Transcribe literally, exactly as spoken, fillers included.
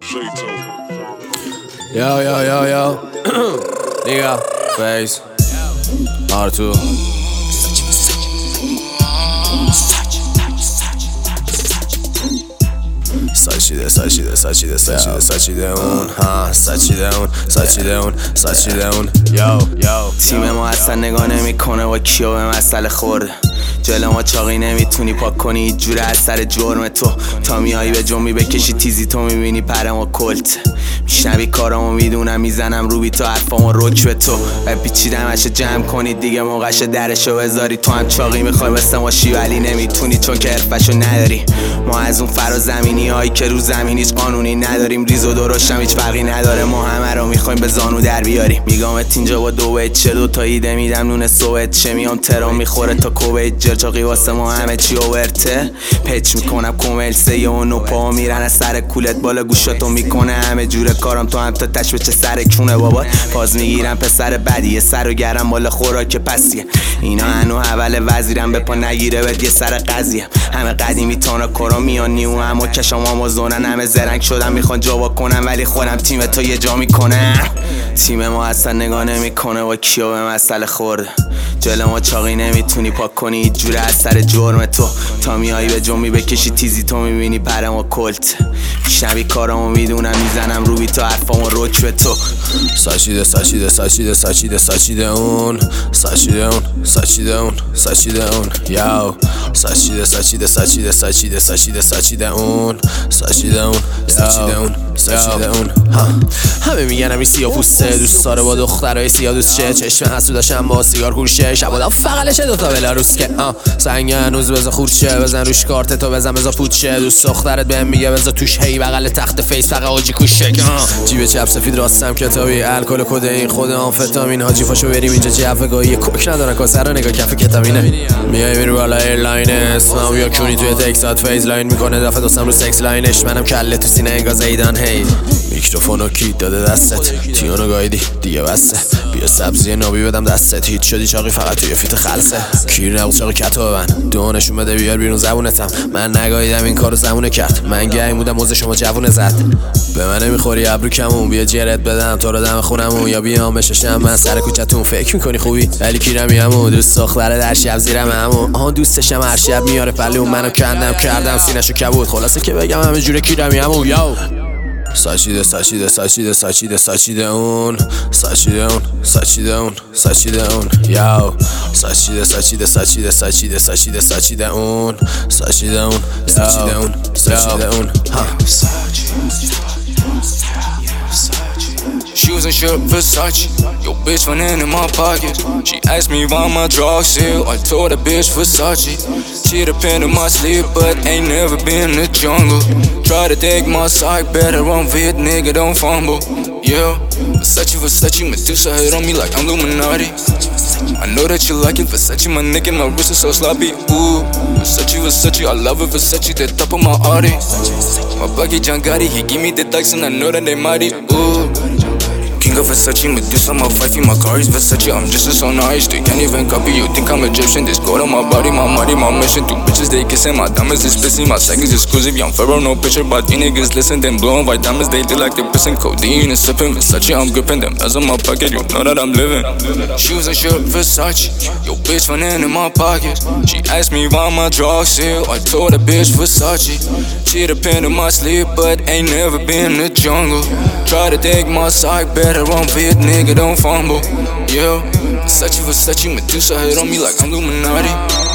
Yo, yo, yo, yo. Nigga, face. R two. سچیده سچیده سچیده سچیده سچیده اون ها سچیده اون سچیده اون سچیده اون یو یو تیم ما اصلا نگاه نمیکنه با کیو به مسئله خورده جلو ما چاقی نمیتونی پاک کنی هیچ جوره از سر جرم تو تا میایی به جنبی بکشی تیزی تو میبینی پرم و کلت میشنوی کارامو میدونم میزنم رو بی تو حرفامو رک به تو و پیچیدم هشه جمع کنی دیگه موقعش درشو بذاری تو هم چاقی میخوای مثل ماشی ولی نمیتونی چون که حرفشو نداری ما از اون فرازمینی هایی که رو زمین هیچ قانونی نداریم ریز و درشتم هیچ فرقی نداره ما همه رو میخوایم به زانو در بیاریم میگامت اینجا با دو بیت چه دو تا ایده میدم نون سوئد چه میام ترام میخوره تا کویت جرچاقی واسه ما همه چی اوورته پچ میکنم کومل سه و نو پا میرن از سر کولت بالا گوشاتو میکنه همه جوره کارم تو هم تا تش بچه سر کونه بابا پاز میگیرم پسر بدیه سر و گرم بالا خوراک پسیه اینا هنو اول وزیرم به پا نگیره بد یه سر قضیه همه قدیمی تانا کرا میان نیو هم و کشم آمازونن همه زرنگ شدن میخوان جوا کنن ولی خودم تیم تو یه جا میکنه تیم ما اصلا نگاه نمیکنه با کیو به مسئله خورده جلو ما چاقی نمیتونی پاک کنی هیچ جوره از سر جرم تو تا میایی به جنبی بکشی تیزی تو میبینی پرم و کلت میشنوی کارامو میدونم میزنم رو بی تو حرفامو رک به تو سچیده سچیده سچیده سچیده سچیده اون سچیده اون سچیده اون سچیده اون یو سچیده سچیده سچیده سچیده سچیده سچیده اون سچیده اون سچیده اون سچیده اون همه میگن همین سیاه پوسته دوست داره با دخترای سیاه دوست شه چشم حسوداشم با سیگار هورشه شبادم فقلشه دوتا بلاروس که سنگ هنوز بزا خورشه بزن روش کارت تو بزن بزا پوچه دوست دخترت بهم میگه بزا توش هی بغل تخت فیس فقط آجی کوشه جیب چپ سفید راستم کتابی الکل و کدئین خود آمفتامین حاجی پاشو بریم اینجا جعفه گاهی کوک ندارن کاسه رو نگاه کف کتامینه میای میرو بالا ایرلاین اسمم بیا کونی توی تکسات فیز لاین میکنه دفعه دوستم رو سکس لاینش منم کله تو سینه انگار زیدان هی میکروفونو کی داده دستت تیونو گایدی دیگه بسته بیا سبزی نابی بدم دستت هیچ شدی چاقی فقط توی فیت خلصه کیر نبود چاقی کتو ببن دونشون بده بیار بیرون زبونتم من نگاییدم این کارو زمونه کرد من گنگ بودم موزه شما جوونه زد به من نمیخوری ابرو کمون بیا جرت بدم تو رو دم خونمون یا بیام بششم من سر کوچتون فکر میکنی خوبی ولی کیرمی همون دوست دختره در شب زیرم همون آها دوستشم هر شب میاره پلون منو کندم کردم سینه‌شو کبود خلاصه که بگم همه جوره کیرمی همون یو سچیده سچیده سچیده سچیده سچیده اون سچیده اون سچیده اون سچیده اون یو سچیده سچیده سچیده سچیده سچیده سچیده اون سچیده اون سچیده اون سچیده اون Shoes and shirt Versace, yo bitch running in my pocket. She asked me why my drugs sell, I told her bitch Versace. She depend on my sleep, but ain't never been in the jungle. Try to take my side, better run for it, nigga, don't fumble. Yeah, Versace, Versace, Medusa head on me like I'm Illuminati. I know that you like it, Versace, my neck and my wrist is so sloppy. Ooh, Versace, Versace, I love it, Versace, the top of my Audi. My buggy John Gotti, he give me the dice and I know that they mighty. Ooh. King of Versace, Medusa, my wifey, my car is Versace. I'm just so nice, they can't even copy. You think I'm Egyptian? This gold on my body, my money, my mission. Two bitches, they kissing, my diamonds is pissing. My seconds exclusive, young Pharaoh, no picture. But these niggas listen, then blowing white diamonds. They do like they're pissing codeine and sipping Versace. I'm gripping them as on my pocket, you know that I'm living. Shoes and shirt Versace, yo bitch running in my pocket. She asked me why my drugs sell, I told her bitch Versace. She depend on my sleep, but ain't never been in the jungle. Try to take my side, better run for it, nigga, don't fumble. Yeah, Versace, Versace, Medusa head on me like I'm Illuminati.